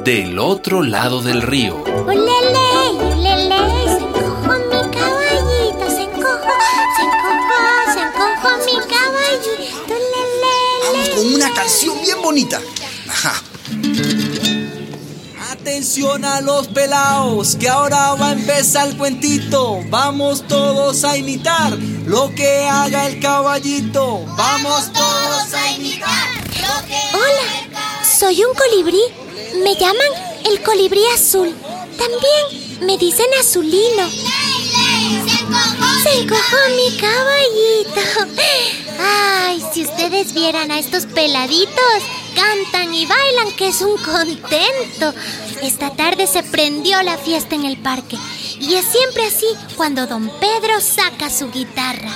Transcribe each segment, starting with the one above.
Del otro lado del río. ¡Ulele, ulele! Se encojó mi caballito, se encojó mi caballito, ulele. Vamos con una canción bien bonita. Ajá. Atención a los pelaos, que ahora va a empezar el cuentito. Vamos todos a imitar lo que haga el caballito. Vamos todos a imitar lo que Hola, haga el caballito. soy un colibrí. Me llaman el colibrí azul. También me dicen azulino. Se encojó mi caballito. Ay, si ustedes vieran a estos peladitos, cantan y bailan, que es un contento. Esta tarde se prendió la fiesta en el parque. Y es siempre así cuando don Pedro saca su guitarra.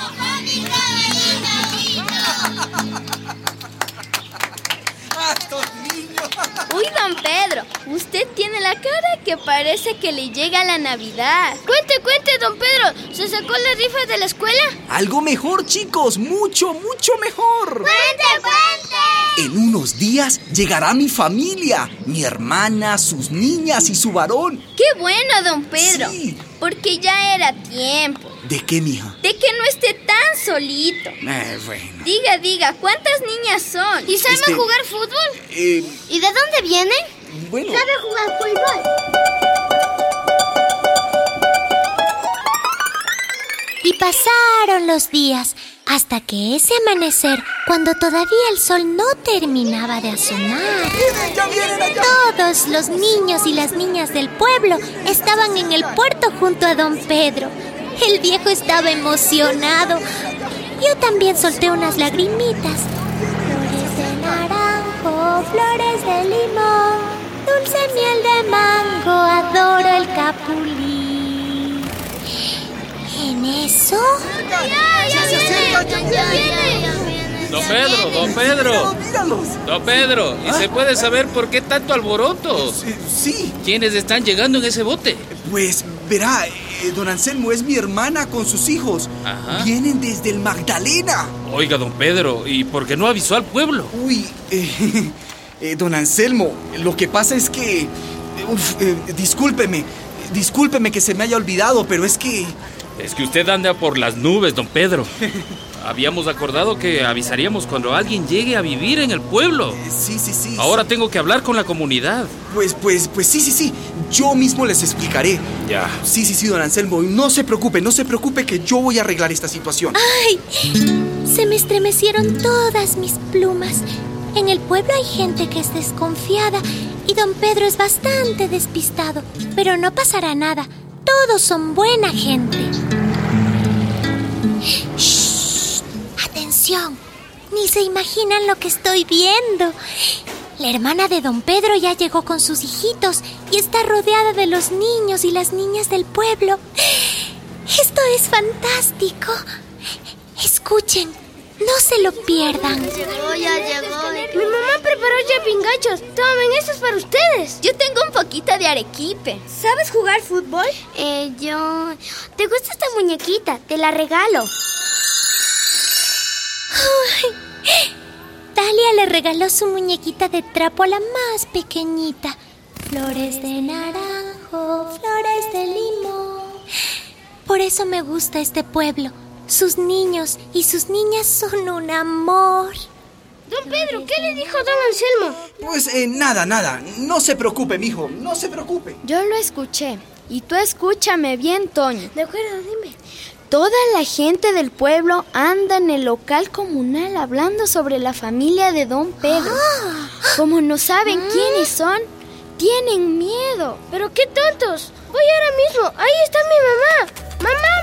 Uy, don Pedro, usted tiene la cara que parece que le llega la Navidad. Cuente, don Pedro, ¿se sacó la rifa de la escuela? Algo mejor, chicos, mucho mejor. ¡Cuente! En unos días llegará mi familia, mi hermana, sus niñas y su varón. ¡Qué bueno, don Pedro! Sí. Porque ya era tiempo ¿De qué, mija? de que no esté tan solito. Bueno. Diga, ¿cuántas niñas son? ¿Y saben jugar fútbol? ¿Y de dónde vienen? Bueno. ¿Sabe jugar fútbol? Y pasaron los días hasta que ese amanecer, cuando todavía el sol no terminaba de asomar, todos los niños y las niñas del pueblo estaban en el puerto junto a don Pedro. El viejo estaba emocionado. Yo también solté unas lagrimitas. Flores de naranjo, flores de limón, dulce miel de mango, adoro el capulín. En eso... ¡Ya viene! Don Pedro. Míralos. Don Pedro, ¿y se puede saber por qué tanto alboroto? Sí, ¿Quiénes están llegando en ese bote? pues verá, don Anselmo es mi hermana con sus hijos. Ajá. Vienen desde el Magdalena. Oiga, don Pedro, ¿y por qué no avisó al pueblo? Uy, don Anselmo, lo que pasa es que... discúlpeme que se me haya olvidado, pero es que... Es que usted anda por las nubes, don Pedro. Habíamos acordado que avisaríamos cuando alguien llegue a vivir en el pueblo. Sí. Ahora tengo que hablar con la comunidad. Pues sí. Yo mismo les explicaré. Ya. Sí, don Anselmo. No se preocupe que yo voy a arreglar esta situación. ¡Ay! Se me estremecieron todas mis plumas. En el pueblo hay gente que es desconfiada y don Pedro es bastante despistado. Pero no pasará nada. Todos son buena gente. ¡Shh! ¡Atención! Ni se imaginan lo que estoy viendo. La hermana de don Pedro ya llegó con sus hijitos y está rodeada de los niños y las niñas del pueblo. Esto es fantástico. Escuchen, no se lo pierdan. Ya llegó. Mi mamá preparó yapingachos. Tomen, esto es para ustedes. Yo tengo un poquito de arequipe. ¿Sabes jugar fútbol? ¿Te gusta esta muñequita? Te la regalo. Dalia le regaló su muñequita de trapo a la más pequeñita. Flores de naranjo, flores de limón. Por eso me gusta este pueblo. Sus niños y sus niñas son un amor. Don Pedro, ¿qué le dijo don Anselmo? Pues nada. No se preocupe, mijo. No se preocupe. Yo lo escuché. Y tú escúchame bien, Toño. De acuerdo, dime. Toda la gente del pueblo anda en el local comunal hablando sobre la familia de don Pedro. Como no saben quiénes son, tienen miedo. Pero qué tontos. Voy ahora mismo. Ahí está mi mamá. ¡Mamá!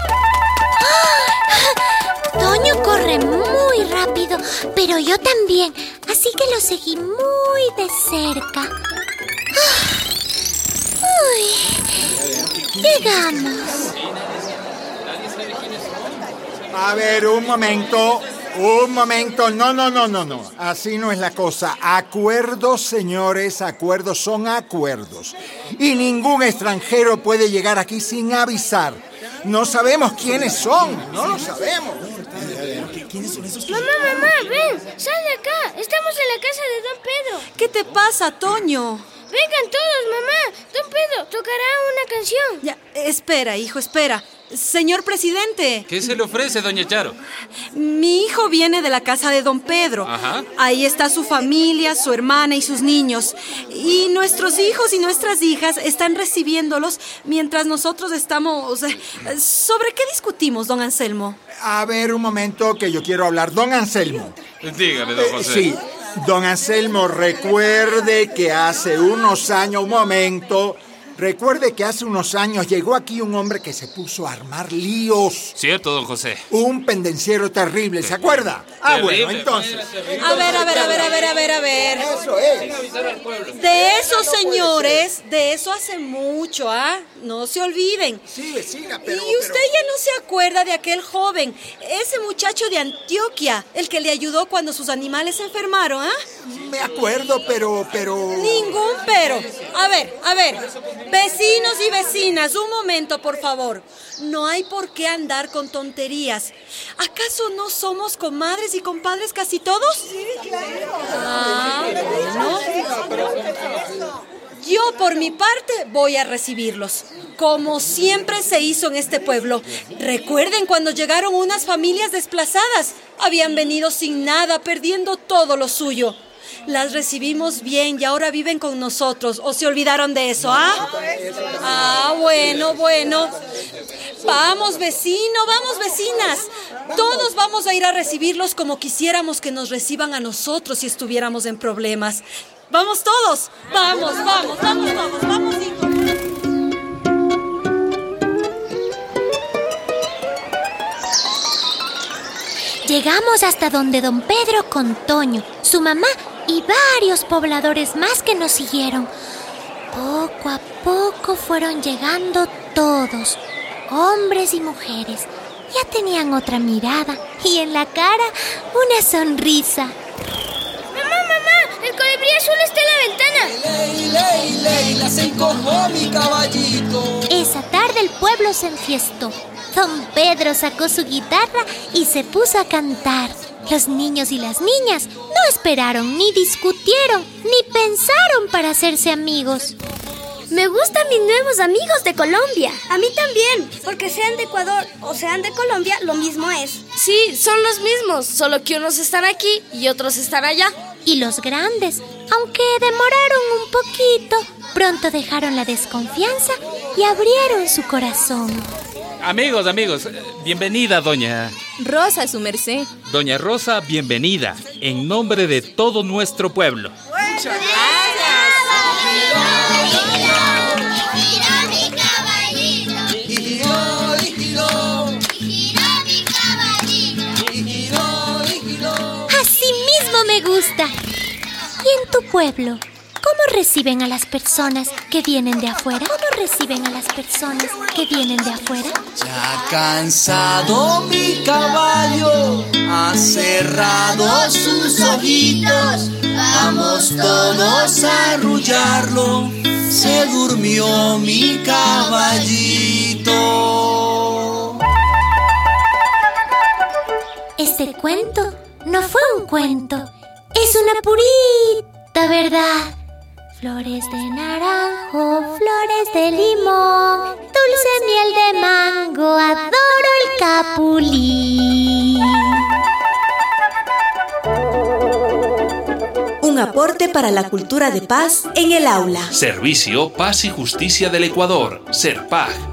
Toño corre muy rápido, pero yo también, así que lo seguí muy de cerca. Llegamos. A ver, un momento. No. Así no es la cosa. Acuerdos, señores, acuerdos son acuerdos. Y ningún extranjero puede llegar aquí sin avisar. No sabemos quiénes son, no lo sabemos. ¿Quiénes son esos? Mamá, ven, sal de acá. Estamos en la casa de don Pedro. ¿Qué te pasa, Toño? Vengan todos, mamá. Don Pedro tocará una canción. Ya, espera, hijo, espera. Señor presidente. ¿Qué se le ofrece, doña Charo? Mi hijo viene de la casa de don Pedro. Ajá. Ahí está su familia, su hermana y sus niños. Y nuestros hijos y nuestras hijas están recibiéndolos mientras nosotros estamos... ¿Sobre qué discutimos, don Anselmo? A ver, un momento que yo quiero hablar. Don Anselmo. Dígame, don José. Sí, don Anselmo, recuerde que hace unos años, recuerde que hace unos años llegó aquí un hombre que se puso a armar líos. Cierto, don José. Un pendenciero terrible, ¿se acuerda? Ah, Terrible, bueno, entonces. A ver. Eso es. De eso, señores, de eso hace mucho, ¿ah? No se olviden. Sí, vecina, pero... Y usted ya no se acuerda de aquel joven, ese muchacho de Antioquia, el que le ayudó cuando sus animales se enfermaron, ¿ah? Me acuerdo, pero... Ningún pero. A ver, vecinos y vecinas, un momento, por favor. No hay por qué andar con tonterías. ¿Acaso no somos comadres y compadres casi todos? Sí, claro. Ah, bueno. Yo, por mi parte, voy a recibirlos, como siempre se hizo en este pueblo. Recuerden cuando llegaron unas familias desplazadas. Habían venido sin nada, perdiendo todo lo suyo. Las recibimos bien y ahora viven con nosotros. ¿O se olvidaron de eso, ah? Ah, bueno. Vamos, vecino, vamos, vecinas. Todos vamos a ir a recibirlos como quisiéramos que nos reciban a nosotros si estuviéramos en problemas. ¡Vamos todos! ¡Vamos, hijos! Llegamos hasta donde don Pedro con Toño, su mamá y varios pobladores más que nos siguieron. Poco a poco fueron llegando todos, hombres y mujeres. Ya tenían otra mirada y en la cara una sonrisa. ¡Mamá! ¡El colibrí azul está en la ventana! Leila, se encojó mi caballito. Esa tarde el pueblo se enfiestó. Don Pedro sacó su guitarra y se puso a cantar. Los niños y las niñas no esperaron, ni discutieron, ni pensaron para hacerse amigos. Me gustan mis nuevos amigos de Colombia. A mí también, porque sean de Ecuador o sean de Colombia, lo mismo es. Sí, son los mismos, solo que unos están aquí y otros están allá. Y los grandes, aunque demoraron un poquito, pronto dejaron la desconfianza y abrieron su corazón. Amigos, bienvenida, doña... Rosa, su merced. Doña Rosa, bienvenida, en nombre de todo nuestro pueblo. Muchas gracias. Así mismo me gusta. ¿Y en tu pueblo? ¿Cómo reciben a las personas que vienen de afuera? Ya cansado mi caballo, ha cerrado sus ojitos. Vamos todos a arrullarlo. Se durmió mi caballito. Este cuento no fue un cuento, es una purita verdad. Flores de naranjo, flores de limón, dulce miel de mango, adoro el capulín. Un aporte para la cultura de paz en el aula. Servicio Paz y Justicia del Ecuador, SERPAG.